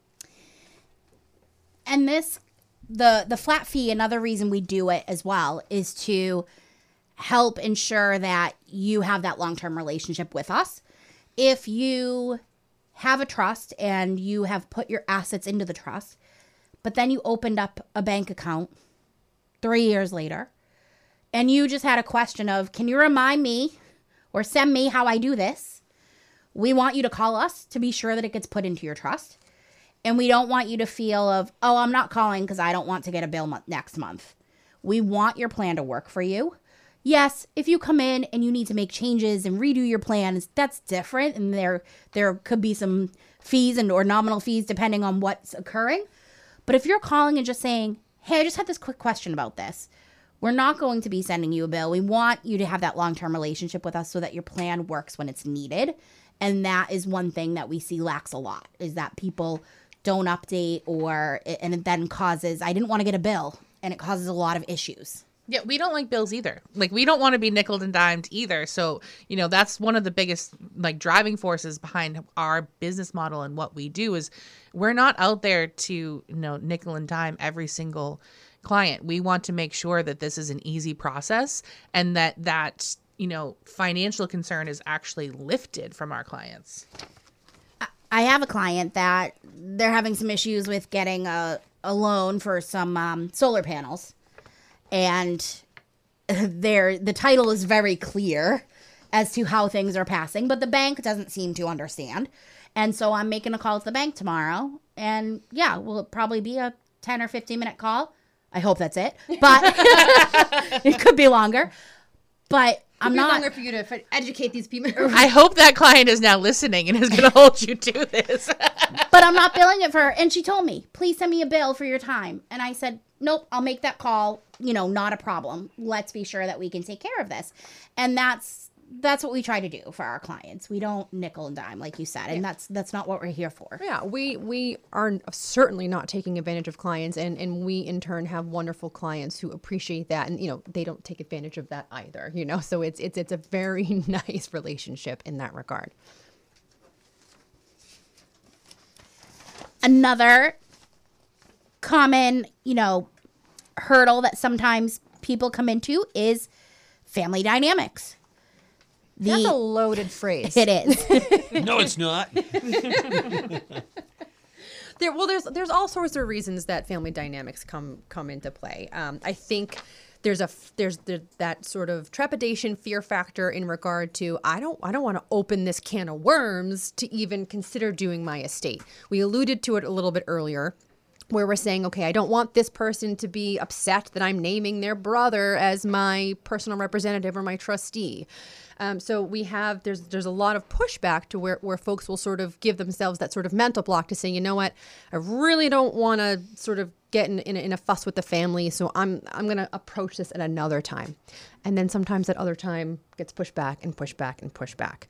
And this, the the flat fee, another reason we do it as well is to help ensure that you have that long-term relationship with us. If you have a trust and you have put your assets into the trust, but then you opened up a bank account three years later, and you just had a question of, can you remind me or send me how I do this? We want you to call us to be sure that it gets put into your trust. And we don't want you to feel of, oh, I'm not calling because I don't want to get a bill mo- next month. We want your plan to work for you. Yes, if you come in and you need to make changes and redo your plans, that's different. And there there could be some fees and or nominal fees depending on what's occurring. But if you're calling and just saying, hey, I just had this quick question about this, we're not going to be sending you a bill. We want you to have that long-term relationship with us so that your plan works when it's needed. And that is one thing that we see lacks a lot, is that people don't update, or and it then causes, I didn't want to get a bill, and it causes a lot of issues. Yeah, we don't like bills either. Like, we don't want to be nickeled and dimed either. So, you know, that's one of the biggest, like, driving forces behind our business model and what we do is we're not out there to, you know, nickel and dime every single client. We want to make sure that this is an easy process and that that, you know, financial concern is actually lifted from our clients. I have a client that they're having some issues with getting a, a loan for some um, solar panels. And there, the title is very clear as to how things are passing, but the bank doesn't seem to understand. And so I'm making a call to the bank tomorrow. And yeah, will it probably be a ten or fifteen minute call? I hope that's it, but it could be longer. But I'm It'd be not longer for you to f- educate these people. I hope that client is now listening and is going to hold you to this. But I'm not billing it for her. And she told me, please send me a bill for your time. And I said, nope, I'll make that call. You know, not a problem. Let's be sure that we can take care of this. And that's that's what we try to do for our clients. We don't nickel and dime, like you said. And that's that's not what we're here for. Yeah, we we are certainly not taking advantage of clients, and, and we in turn have wonderful clients who appreciate that, and you know they don't take advantage of that either. You know, so it's it's it's a very nice relationship in that regard. Another common, you know, hurdle that sometimes people come into is family dynamics. The, That's a loaded phrase. It is. No, it's not. There, well, there's there's all sorts of reasons that family dynamics come come into play. Um, I think there's a there's there, that sort of trepidation, fear factor in regard to I don't I don't want to open this can of worms to even consider doing my estate. We alluded to it a little bit earlier, where we're saying, okay, I don't want this person to be upset that I'm naming their brother as my personal representative or my trustee. Um, so we have, there's there's a lot of pushback to where, where folks will sort of give themselves that sort of mental block to say, you know what, I really don't want to sort of get in, in, a, in a fuss with the family, so I'm I'm going to approach this at another time. And then sometimes that other time gets pushed back and pushed back and pushed back.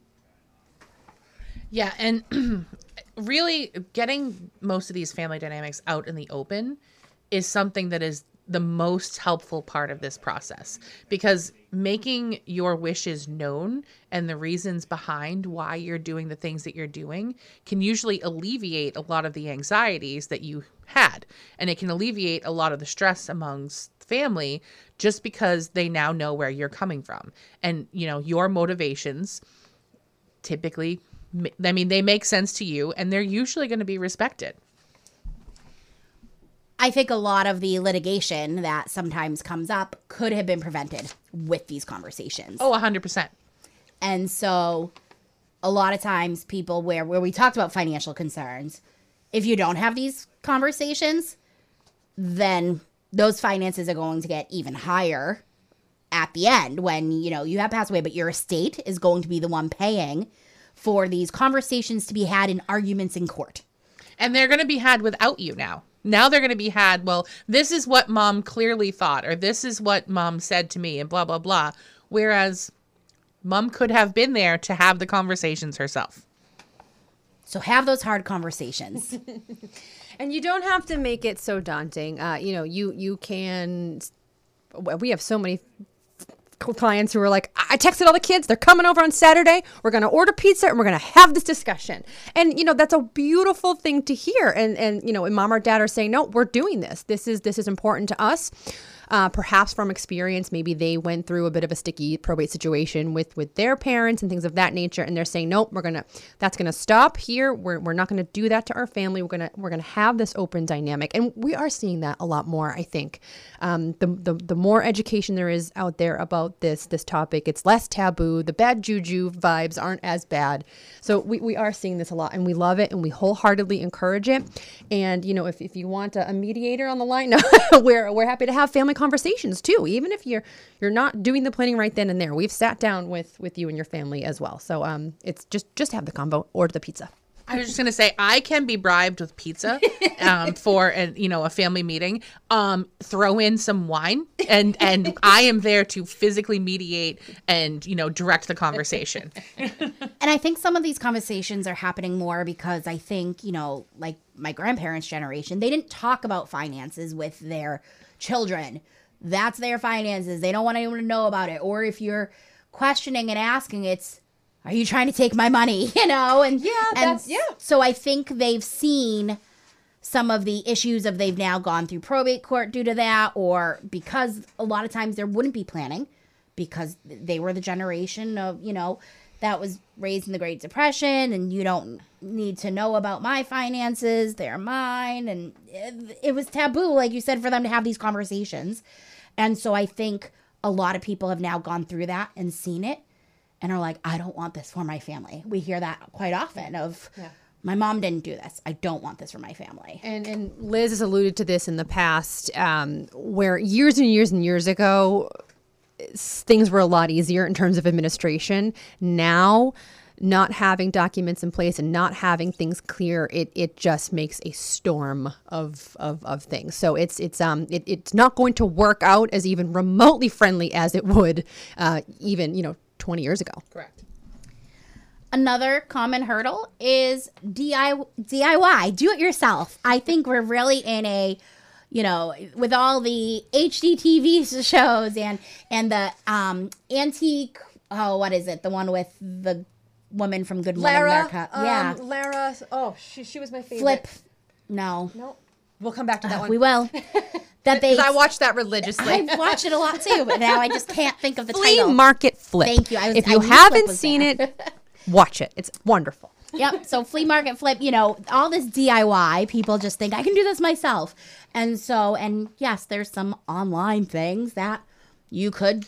Yeah, and really getting most of these family dynamics out in the open is something that is the most helpful part of this process, because making your wishes known and the reasons behind why you're doing the things that you're doing can usually alleviate a lot of the anxieties that you had, and it can alleviate a lot of the stress amongst family just because they now know where you're coming from. And you know, your motivations typically, I mean, they make sense to you, and they're usually going to be respected. I think a lot of the litigation that sometimes comes up could have been prevented with these conversations. Oh, one hundred percent. And so a lot of times people where, where we talked about financial concerns, if you don't have these conversations, then those finances are going to get even higher at the end when, you know, you have passed away, but your estate is going to be the one paying for these conversations to be had in arguments in court. And they're going to be had without you now. Now they're going to be had, well, this is what mom clearly thought, or this is what mom said to me, and blah, blah, blah. Whereas mom could have been there to have the conversations herself. So have those hard conversations. And you don't have to make it so daunting. Uh, you know, you you can, we have so many clients who are like, I texted all the kids, they're coming over on Saturday, we're going to order pizza and we're going to have this discussion. And, you know, that's a beautiful thing to hear. And, and, you know, and mom or dad are saying, no, we're doing this. This is, this is important to us. Uh, perhaps from experience, maybe they went through a bit of a sticky probate situation with, with their parents and things of that nature. And they're saying, nope, we're going to, that's going to stop here. We're, we're not going to do that to our family. We're going to, we're going to have this open dynamic. And we are seeing that a lot more, I think. Um, the, the, the more education there is out there about this, this topic, it's less taboo. The bad juju vibes aren't as bad. So we, we are seeing this a lot, and we love it, and we wholeheartedly encourage it. And, you know, if, if you want a, a mediator on the line, no, we're, we're happy to have family conversations too, even if you're you're not doing the planning right then and there. We've sat down with with you and your family as well. So um it's just just have the combo, order the pizza. I was just gonna say, I can be bribed with pizza um, for an, you know, a family meeting. Um, throw in some wine, and and I am there to physically mediate and, you know, direct the conversation. And I think some of these conversations are happening more because I think, you know, like my grandparents' generation, they didn't talk about finances with their children. That's their finances. They don't want anyone to know about it. Or if you're questioning and asking, it's, are you trying to take my money? You know, and Yeah, and that's- yeah. So I think they've seen some of the issues of they've now gone through probate court due to that, or because a lot of times there wouldn't be planning because they were the generation of, you know, that was raised in the Great Depression, and you don't need to know about my finances, they're mine. And it, it was taboo, like you said, for them to have these conversations. And so I think a lot of people have now gone through that and seen it and are like, I don't want this for my family. We hear that quite often of, Yeah. my mom didn't do this. I don't want this for my family. And and Liz has alluded to this in the past, um, where years and years and years ago, s- things were a lot easier in terms of administration. Now, not having documents in place and not having things clear, it it just makes a storm of of, of things. So it's it's um it, it's not going to work out as even remotely friendly as it would uh, even you know twenty years ago. Correct. Another common hurdle is D I Y, do it yourself. I think we're really in a, you know, with all the H D T V shows and and the um antique, oh, what is it? The one with the woman from Good Morning America. yeah. Lara. Oh, she she was my favorite. Flip. No. No, we'll come back to that Uh, one. we will. That they. I watched that religiously. I watch it a lot too, but now I just can't think of the Flea title. Market Flip. Thank you. I was- if I you knew Flip haven't was seen there. it, watch it. It's wonderful. Yep. So flea market flip, you know, all this D I Y, people just think I can do this myself. And so, and yes, there's some online things that you could,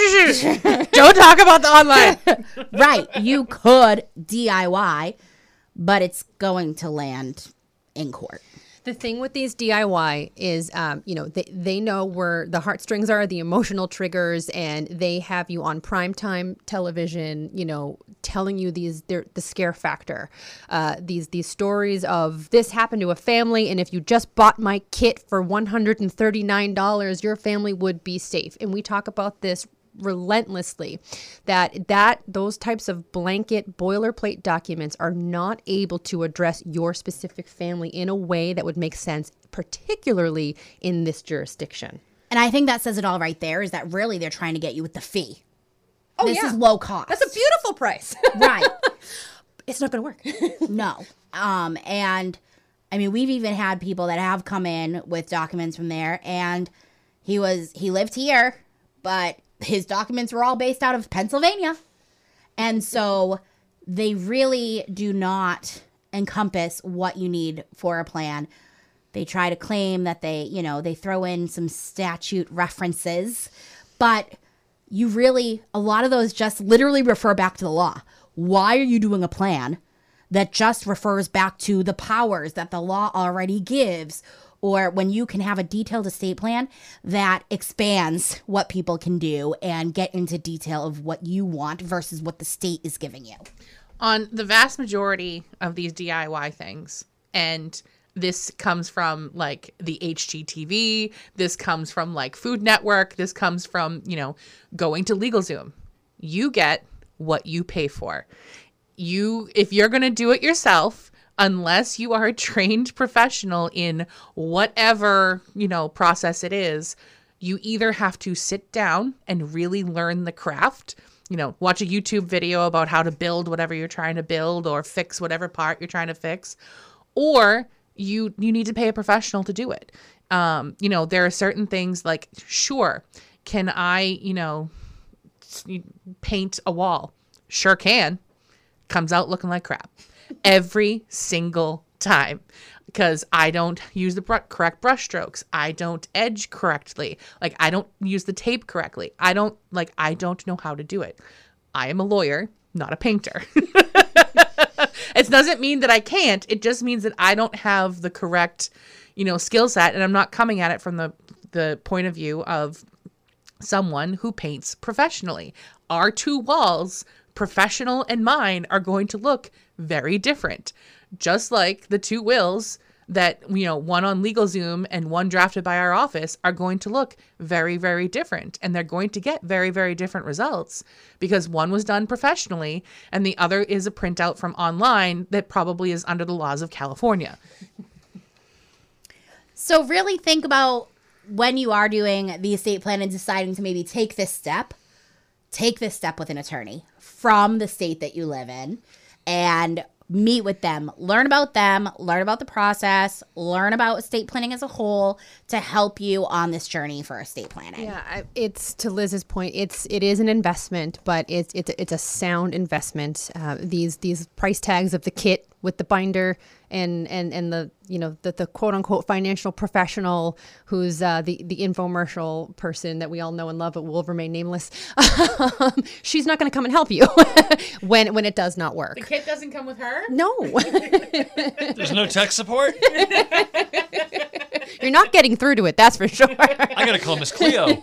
Don't talk about the online. right, you could D I Y, but it's going to land in court. The thing with these D I Y is, um, you know, they, they know where the heartstrings are, the emotional triggers, and they have you on primetime television, you know, telling you these, they're the scare factor. Uh, these these stories of this happened to a family, and if you just bought my kit for one hundred thirty-nine dollars, your family would be safe. And we talk about this relentlessly, that that those types of blanket boilerplate documents are not able to address your specific family in a way that would make sense, particularly in this jurisdiction. And I think that says it all right there, is that really they're trying to get you with the fee. Oh, this yeah. is low cost. That's a beautiful price. right. It's not going to work. No. Um, and I mean, we've even had people that have come in with documents from there, and he was, he lived here, but his documents were all based out of Pennsylvania. And so they really do not encompass what you need for a plan. They try to claim that they, you know, they throw in some statute references, but you really, a lot of those just literally refer back to the law. Why are you doing a plan that just refers back to the powers that the law already gives? Or when you can have a detailed estate plan that expands what people can do and get into detail of what you want versus what the state is giving you. On the vast majority of these D I Y things, and this comes from like the H G T V, this comes from like Food Network, this comes from, you know, going to LegalZoom. You get what you pay for. You, if you're going to do it yourself, unless you are a trained professional in whatever, you know, process it is, You either have to sit down and really learn the craft, you know, watch a YouTube video about how to build whatever you're trying to build or fix whatever part you're trying to fix, or you you need to pay a professional to do it. Um, you know, there are certain things like, sure, can I, you know, paint a wall? Sure can. Comes out looking like crap every single time because I don't use the br- correct brush strokes. I don't edge correctly. Like I don't use the tape correctly. I don't like, I don't know how to do it. I am a lawyer, not a painter. It doesn't mean that I can't. It just means that I don't have the correct, you know, skill set, and I'm not coming at it from the, the point of view of someone who paints professionally. Our two walls, professional and mine, are going to look very different. Just like the two wills that, you know, one on LegalZoom and one drafted by our office are going to look very, very different. And they're going to get very, very different results because one was done professionally and the other is a printout from online that probably is under the laws of California. So really think about when you are doing the estate plan and deciding to maybe take this step, take this step with an attorney from the state that you live in and meet with them, learn about them, learn about the process, learn about estate planning as a whole to help you on this journey for estate planning. Yeah, I, it's to Liz's point. It's it is an investment, but it's it's it's a sound investment. Uh, these these price tags of the kit with the binder and and and the you know the, the quote unquote financial professional who's uh, the the infomercial person that we all know and love but will remain nameless. She's not going to come and help you when when it does not work. The kit doesn't come with her? No. There's no tech support? You're not getting through to it, that's for sure. I got to call Miss Cleo.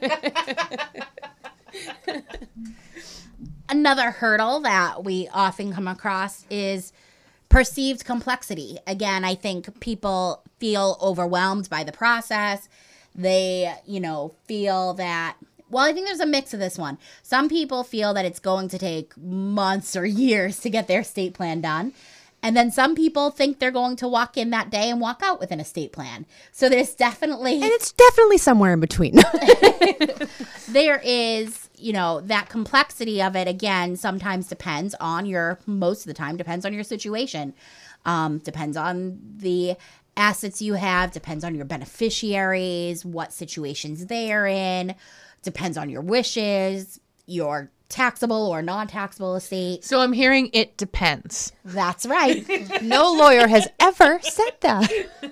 Another hurdle that we often come across is perceived complexity. Again, I think people feel overwhelmed by the process. They, you know, feel that, well, I think there's a mix of this one. Some people feel that it's going to take months or years to get their estate plan done. And then some people think they're going to walk in that day and walk out with an estate plan. So there's definitely... And it's definitely somewhere in between. There is, you know, that complexity of it, again, sometimes depends on your, most of the time, depends on your situation. Um, depends on the assets you have, depends on your beneficiaries, what situations they're in, depends on your wishes, your taxable or non-taxable estate. So I'm hearing it depends. That's right. No lawyer has ever said that.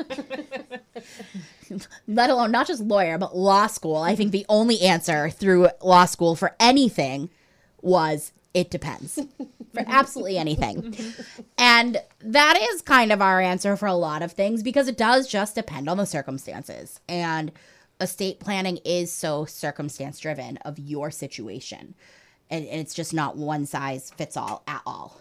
Let alone not just lawyer, but law school. I think the only answer through law school for anything was it depends. For absolutely anything. And that is kind of our answer for a lot of things because it does just depend on the circumstances. And estate planning is so circumstance driven of your situation. And, and it's just not one size fits all at all.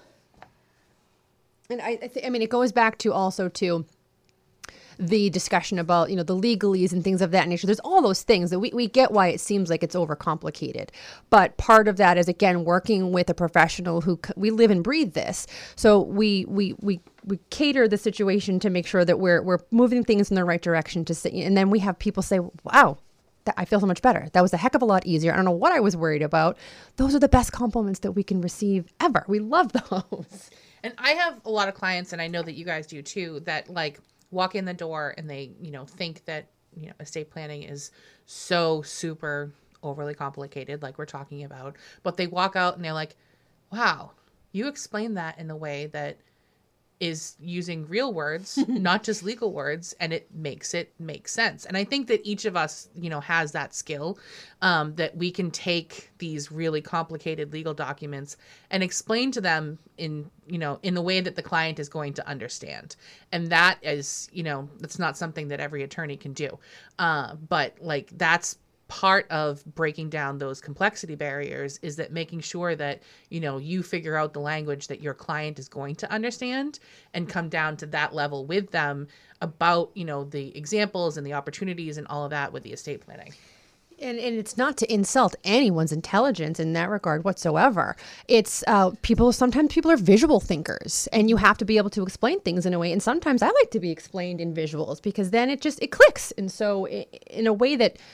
And I, I, th- I mean, it goes back to also to the discussion about, you know, the legalese and things of that nature. There's all those things that we, we get why it seems like it's overcomplicated. But part of that is, again, working with a professional who c- we live and breathe this. So we we we we cater the situation to make sure that we're we're moving things in the right direction to say, and then we have people say, wow, that I feel so much better. That was a heck of a lot easier. I don't know what I was worried about. Those are the best compliments that we can receive ever. We love those. And I have a lot of clients, and I know that you guys do too, that like walk in the door and they, you know, think that, you know, estate planning is so super overly complicated, like we're talking about, but they walk out and they're like, wow, you explained that in a way that is using real words, not just legal words, and it makes it make sense. And I think that each of us, you know, has that skill, um, that we can take these really complicated legal documents and explain to them in, you know, in the way that the client is going to understand. And that is, you know, that's not something that every attorney can do. Uh, but like, that's part of breaking down those complexity barriers, is that making sure that, you know, you figure out the language that your client is going to understand and come down to that level with them about, you know, the examples and the opportunities and all of that with the estate planning. And, and it's not to insult anyone's intelligence in that regard whatsoever. It's uh, people, sometimes people are visual thinkers and you have to be able to explain things in a way. And sometimes I like to be explained in visuals because then it just, it clicks. And so it, in a way that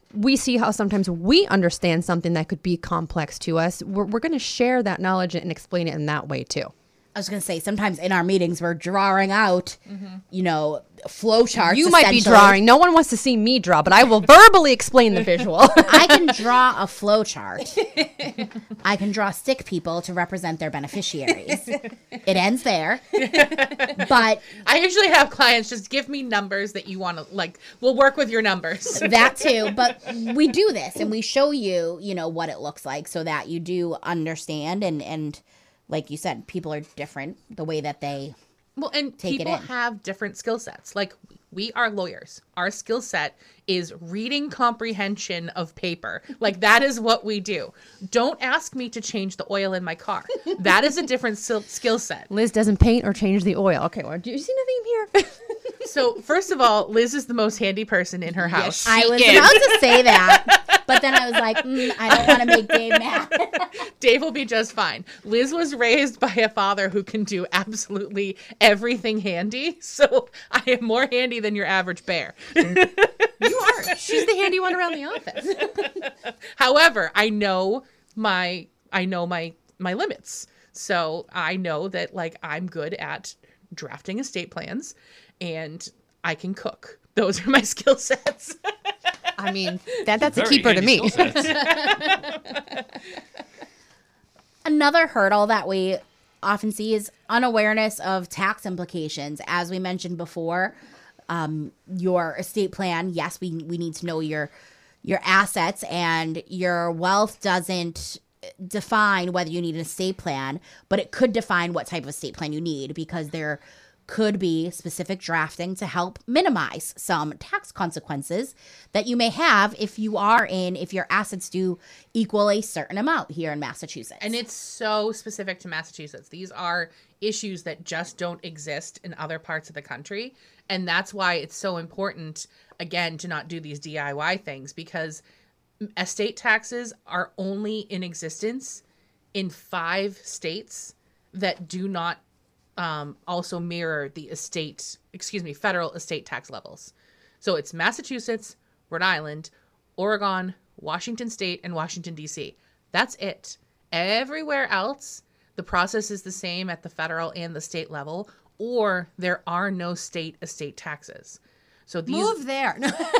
we see how sometimes we understand something that could be complex to us. We're, we're going to share that knowledge and explain it in that way too. I was going to say, sometimes in our meetings, we're drawing out, mm-hmm. you know, flow charts. You might be drawing. No one wants to see me draw, but I will verbally explain the visual. I can draw a flow chart. I can draw stick people to represent their beneficiaries. It ends there. But I usually have clients just give me numbers that you want to, like, we'll work with your numbers. That too. But we do this and we show you, you know, what it looks like so that you do understand and, and, like you said, people are different the way that they well, and take people it in. have different skill sets. Like we are lawyers. Our skill set is reading comprehension of paper. Like that is what we do. Don't ask me to change the oil in my car. That is a different sil- skill set. Liz doesn't paint or change the oil. Okay, well, do you see nothing here? So first of all, Liz is the most handy person in her house. Yes, I was is. about to say that, but then I was like, mm, I don't want to make Dave mad. Dave will be just fine. Liz was raised by a father who can do absolutely everything handy, so I am more handy than your average bear. You are. She's the handy one around the office. However, I know my I know my my limits. So I know that like I'm good at drafting estate plans and I can cook. Those are my skill sets. I mean, that that's Very a keeper to handy me. skill sets. Another hurdle that we often see is unawareness of tax implications. As we mentioned before, um, your estate plan, yes, we we need to know your your assets, and your wealth doesn't define whether you need an estate plan, but it could define what type of estate plan you need, because there could be specific drafting to help minimize some tax consequences that you may have if you are in, if your assets do equal a certain amount here in Massachusetts. And it's so specific to Massachusetts. These are issues that just don't exist in other parts of the country. And that's why it's so important, again, to not do these D I Y things, because estate taxes are only in existence in five states that do not Um, also mirror the estate, excuse me, federal estate tax levels. So it's Massachusetts, Rhode Island, Oregon, Washington State, and Washington, D C. That's it. Everywhere else, the process is the same at the federal and the state level, or there are no state estate taxes. So these Move there.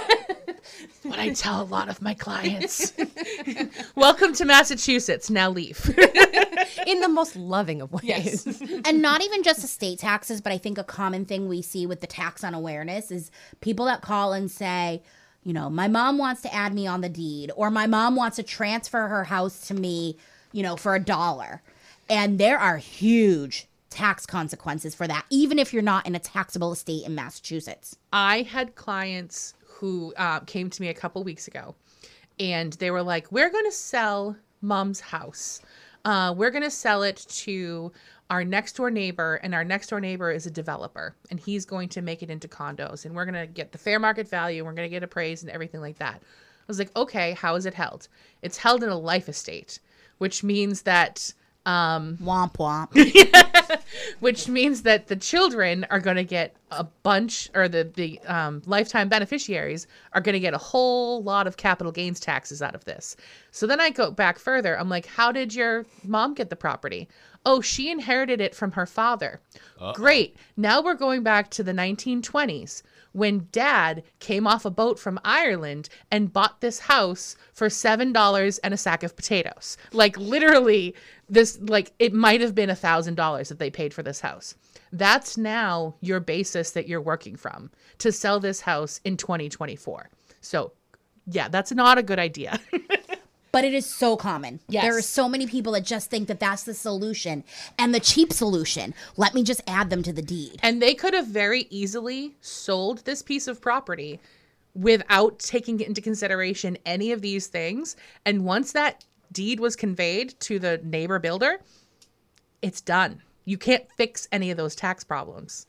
what I tell a lot of my clients. Welcome to Massachusetts. Now leave. In the most loving of ways. Yes. And not even just estate taxes, but I think a common thing we see with the tax unawareness is people that call and say, you know, my mom wants to add me on the deed, or my mom wants to transfer her house to me, you know, for a dollar. And there are huge tax consequences for that, even if you're not in a taxable estate in Massachusetts. I had clients who uh, came to me a couple weeks ago, and they were like, we're going to sell mom's house. Uh, we're going to sell it to our next door neighbor, and our next door neighbor is a developer, and he's going to make it into condos, and we're going to get the fair market value, and we're going to get appraised and everything like that. I was like, okay, how is it held? It's held in a life estate, which means that Um, womp womp. which means that the children are going to get a bunch, or the, the um, lifetime beneficiaries are going to get a whole lot of capital gains taxes out of this. So then I go back further. I'm like, how did your mom get the property? Oh, she inherited it from her father. Uh-oh. Great. Now we're going back to the nineteen twenties when dad came off a boat from Ireland and bought this house for seven dollars and a sack of potatoes. Like literally this, like it might have been a thousand dollars that they paid for this house. That's now your basis that you're working from to sell this house in twenty twenty-four. So yeah, that's not a good idea. But it is so common. Yes. There are so many people that just think that that's the solution and the cheap solution. Let me just add them to the deed. And they could have very easily sold this piece of property without taking into consideration any of these things. And once that deed was conveyed to the neighbor builder, it's done. You can't fix any of those tax problems.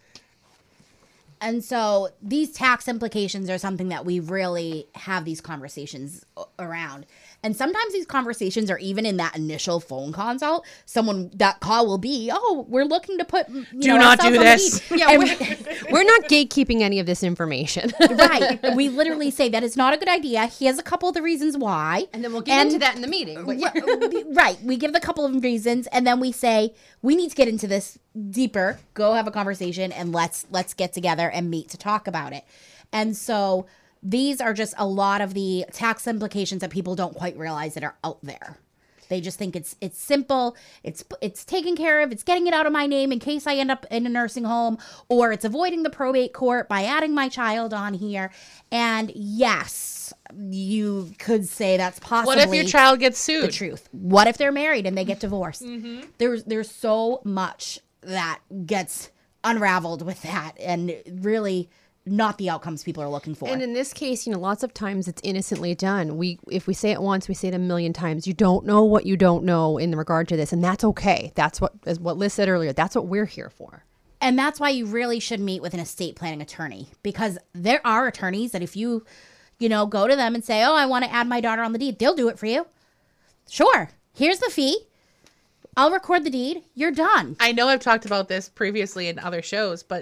And so these tax implications are something that we really have these conversations around. And sometimes these conversations are even in that initial phone consult. Someone, that call will be, oh, we're looking to put, you Do know, not ourselves do on the this. deed. Yeah, And we're, we're not gatekeeping any of this information. right. We literally say that is not a good idea. Here's a couple of the reasons why. And then we'll get into that in the meeting. But yeah. Right. We give the couple of reasons and then we say, we need to get into this deeper. Go have a conversation and let's let's get together and meet to talk about it. And so these are just a lot of the tax implications that people don't quite realize that are out there. They just think it's it's simple, it's it's taken care of, it's getting it out of my name in case I end up in a nursing home, or it's avoiding the probate court by adding my child on here. And yes, you could say that's possibly What if your child gets sued? the truth. What if they're married and they get divorced? Mm-hmm. There's there's so much that gets unraveled with that, and really not the outcomes people are looking for. And in this case, you know, lots of times it's innocently done. We, if we say it once, we say it a million times. You don't know what you don't know in regard to this, and that's okay. That's what, as what Liz said earlier, that's what we're here for. And that's why you really should meet with an estate planning attorney, because there are attorneys that if you, you know, go to them and say, oh, I want to add my daughter on the deed, they'll do it for you. Sure. Here's the fee. I'll record the deed. You're done. I know I've talked about this previously in other shows, but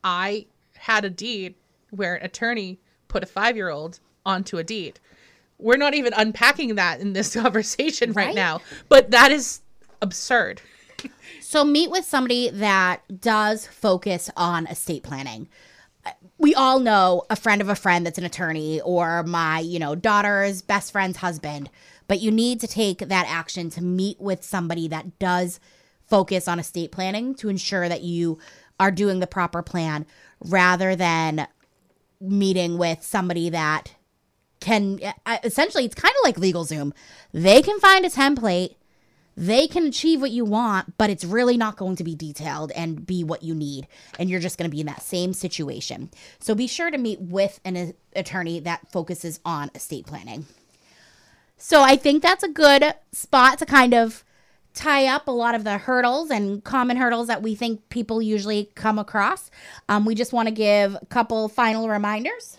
I had a deed where an attorney put a five-year-old onto a deed. We're not even unpacking that in this conversation right, Right? now, but that is absurd. So meet with somebody that does focus on estate planning. We all know a friend of a friend that's an attorney, or my, you know, daughter's best friend's husband, but you need to take that action to meet with somebody that does focus on estate planning to ensure that you are doing the proper plan, rather than meeting with somebody that can, essentially, it's kind of like LegalZoom. They can find a template, they can achieve what you want, but it's really not going to be detailed and be what you need. And you're just going to be in that same situation. So be sure to meet with an attorney that focuses on estate planning. So I think that's a good spot to kind of tie up a lot of the hurdles and common hurdles that we think people usually come across. Um, we just want to give a couple final reminders.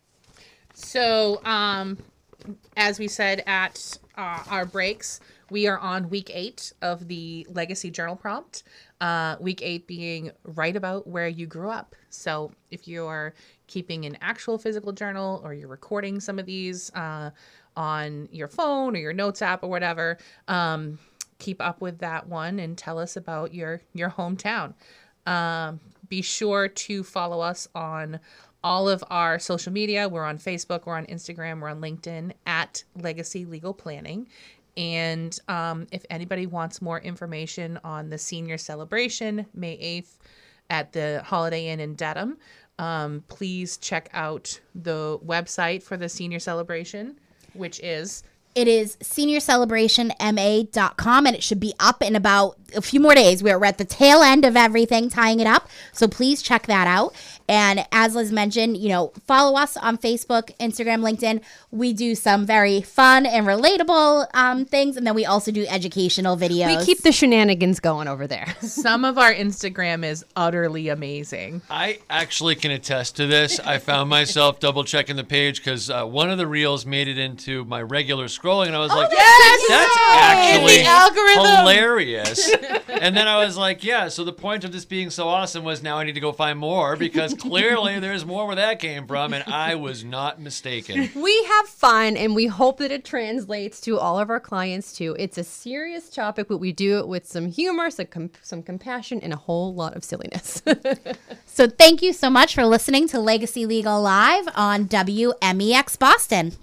So, um, as we said at uh, our breaks, we are on week eight of the Legacy Journal Prompt. Uh, week eight being write about where you grew up. So if you're keeping an actual physical journal, or you're recording some of these uh, on your phone or your notes app or whatever, um, keep up with that one and tell us about your, your hometown. Um, be sure to follow us on all of our social media. We're on Facebook, we're on Instagram, we're on LinkedIn at Legacy Legal Planning. And um, if anybody wants more information on the senior celebration, May eighth at the Holiday Inn in Dedham, um, please check out the website for the senior celebration, which is... It is senior celebration m a dot com, and it should be up in about a few more days. We're at the tail end of everything, tying it up. So please check that out. And as Liz mentioned, you know, follow us on Facebook, Instagram, LinkedIn. We do some very fun and relatable um, things. And then we also do educational videos. We keep the shenanigans going over there. Some of our Instagram is utterly amazing. I actually can attest to this. I found myself double checking the page because uh, one of the reels made it into my regular scrolling, and I was like, yes! that's In the actually algorithm. hilarious. And then I was like, yeah, so the point of this being so awesome was now I need to go find more, because clearly there's more where that came from, and I was not mistaken. We have fun, and we hope that it translates to all of our clients too. It's a serious topic, but we do it with some humor, some, com- some compassion, and a whole lot of silliness. So thank you so much for listening to Legacy Legal Live on W M E X Boston.